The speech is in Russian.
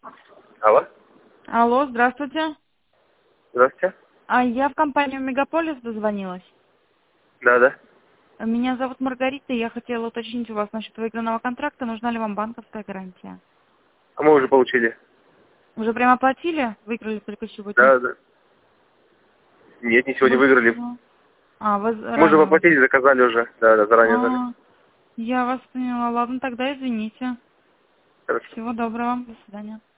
Алло. Алло, здравствуйте. Здравствуйте. Я в компанию Мегаполис дозвонилась. Да. Меня зовут Маргарита, и я хотела уточнить у вас насчет выигранного контракта, нужна ли вам банковская гарантия. А мы уже получили. Уже прямо оплатили? Выиграли только сегодня? Да. Нет, не сегодня выиграли. Вы Мы же ранее оплатили, выиграли. заказали уже. Да, заранее дали. Я вас поняла. Ладно, тогда извините. Хорошо. Всего доброго. До свидания.